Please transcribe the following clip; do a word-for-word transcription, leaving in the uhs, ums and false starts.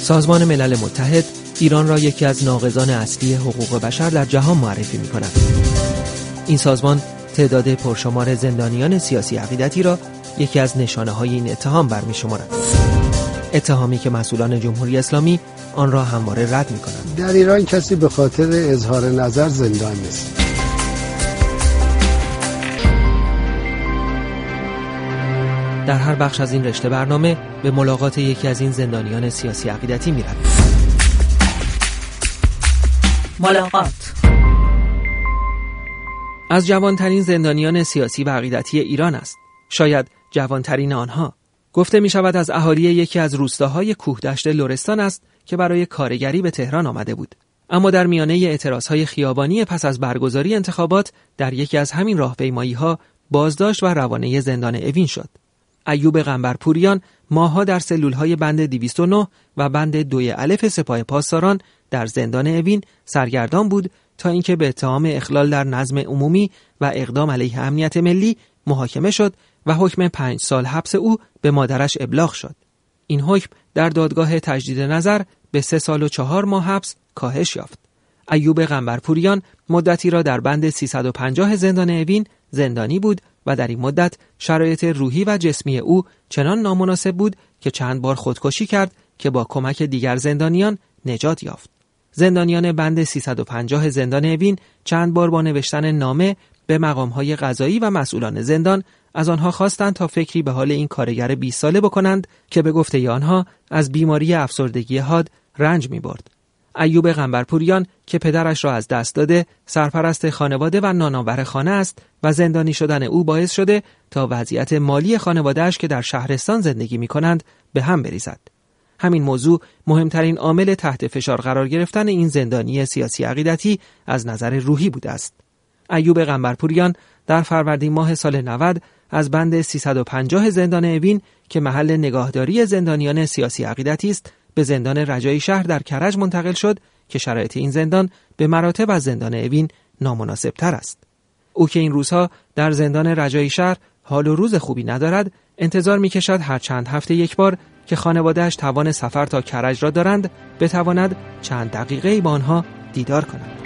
سازمان ملل متحد ایران را یکی از ناقضان اصلی حقوق بشر در جهان معرفی می‌کند. این سازمان تعداد پرشمار زندانیان سیاسی عقیدتی را یکی از نشانه‌های این اتهام برمی‌شمارد. اتهامی که مسئولان جمهوری اسلامی آن را همواره رد می‌کنند. در ایران کسی به خاطر اظهار نظر زندان نیست. در هر بخش از این رشته برنامه به ملاقات یکی از این زندانیان سیاسی عقیدتی می‌رویم. ملاقات از جوانترین زندانیان سیاسی و عقیدتی ایران است. شاید جوانترین آنها. گفته می شود از اهالی یکی از روستاهای کوهدشت لرستان است که برای کارگری به تهران آمده بود. اما در میانه اعتراضهای خیابانی پس از برگزاری انتخابات در یکی از همین راهپیمایی‌ها بازداشت و روانه زندان اوین شد. ایوب قنبرپوریان ماه‌ها در سلول‌های بند دویست و نه و بند دوی الف سپاه پاسداران در زندان اوین سرگردان بود تا اینکه به اتهام اخلال در نظم عمومی و اقدام علیه امنیت ملی محاکمه شد و حکم پنج سال حبس او به مادرش ابلاغ شد. این حکم در دادگاه تجدید نظر به سه سال و چهار ماه حبس کاهش یافت. ایوب قنبرپوریان مدتی را در بند سیصد و پنجاه زندان اوین زندانی بود و در این مدت شرایط روحی و جسمی او چنان نامناسب بود که چند بار خودکشی کرد که با کمک دیگر زندانیان نجات یافت. زندانیان بند سیصد و پنجاه زندان اوین چند بار با نوشتن نامه به مقام‌های قضایی و مسئولان زندان از آنها خواستند تا فکری به حال این کارگر بیست ساله بکنند که به گفته آنها از بیماری افسردگی حاد رنج می‌برد. ایوب قنبرپوریان که پدرش را از دست داده، سرپرست خانواده و نانآور خانه است و زندانی شدن او باعث شده تا وضعیت مالی خانواده‌اش که در شهرستان زندگی می‌کنند به هم بریزد. همین موضوع مهمترین عامل تحت فشار قرار گرفتن این زندانی سیاسی عقیدتی از نظر روحی بوده است. ایوب قنبرپوریان در فروردین ماه سال نود از بند سیصد و پنجاه زندان اوین که محل نگاهداری زندانیان سیاسی عقیدتی است به زندان رجایی شهر در کرج منتقل شد که شرایط این زندان به مراتب از زندان اوین نامناسب تر است. او که این روزها در زندان رجایی شهر حال و روز خوبی ندارد، انتظار می‌کشد هر چند هفته یک بار که خانواده‌اش توان سفر تا کرج را دارند بتواند چند دقیقه‌ای با آنها دیدار کند.